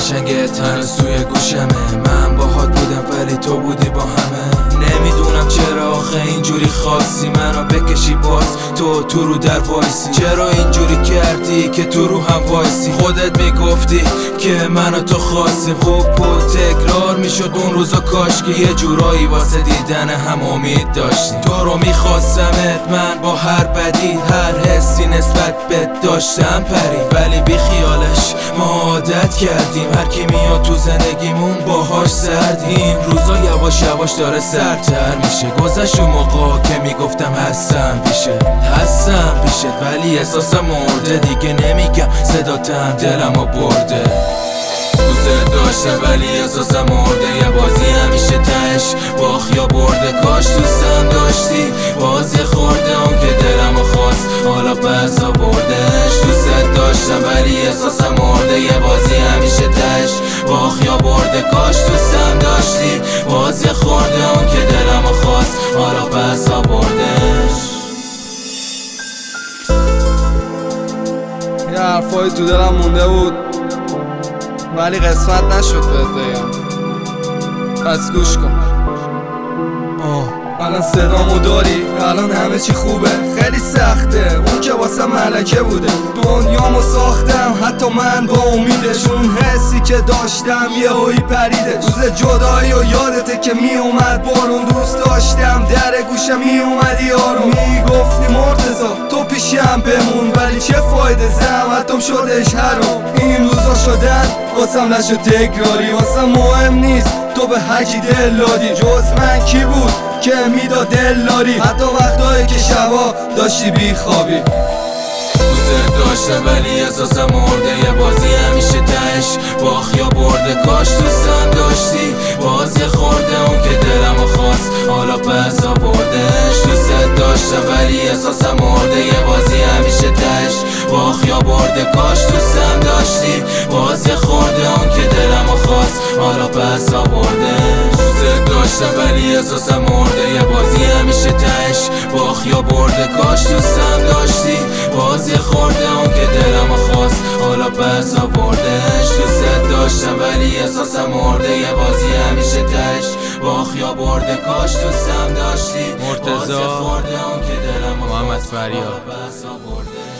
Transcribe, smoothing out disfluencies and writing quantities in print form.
قشنگه هنوز توی گوشمه. من باهات بودم ولی تو بودی با همه. نمیدونم چرا آخه اینجوری خواستی منو بکشی باز تو رو در وایسی. چرا اینجوری کردی که تو رو هم وایسی؟ خودت میگفتی که منو تو خواستی. خوب بود تکرار میشد اون روزا، کاش که یه جورایی واسه دیدن هم امید داشتی. تو رو میخواستمت من با هر بدی، هر حسی نسبت بهت داشتم پری، ولی بی خیالش ما عادت کردیم. هر کی میاد تو زندگیمون باهاش سردیم. این روزا یواش یواش داره سردتر میشه. گذشت اون موقع که میگفتم هستم پیشت ولی احساسم مرده. دیگه نمیگم صداتم دلمو برده. دوست داشتم ولی احساسم مرده. یه بازی همیشه تش باخت یا برده. کاش دوستم داشتی بازی خورده اون که دلمو خواست حالا پس آوردش. دوست داشتم ولی احساسم مرده. یه بازی همیشه تش باخت یا برده. کاش دوستم داشتی بازی خورده اون که دلمو خواست حالا پس آوردش. یه حرفایی تو دلم مونده بود ولی قسمت نشد بهت بگم، پس گوش کن. الان صدامو داری، الان همه چی خوبه. خیلی سخته اون که واسه ملکه بوده. دنیامو ساختم حتی من با امیدش. اون حسی که داشتم یه هایی پریده. روز جدایی و یادته که می اومد بارون. دوست داشتم در گوشم می اومدی آروم. میگفتی مرتضی تو پیشم بمون، ولی چه فایده زحمتم شدش حرام. این روزا شدن واسم نشد تکراری. واسم مهم نیست تو به هرکی دل دادی. جز من کی بود که میداد دل داری؟ حتی وقتایی که شبا داشتی بیخوابی. دوست داشتم ولی احساسم مرده. یه بازی همیشه تش باخت یا برده. کاش دوستم داشتی بازی خورده اون که دلمو خواست حالا پس آوردش. دوست داشتم ولی احساسم مرده. یه بازی همیشه تش باخت یا برده. کاش دوستم داشتی بازی خورده اون که دلمو خواست حالا پس آوردش. دوست داشتم ولی احساسم مرده. یه بازی همیشه تش باخت یا برده. کاش دوستم داشتی بازی خورده اون که دلمو خواست حالا پس آوردش. دوست داشتم ولی احساسم مرده. یه بازی همیشه تش باخت یا برده. کاش دوستم داشتی مرتضی بازی خورده اون که دلمو محمد خواست فریاد. حالا پس آورده.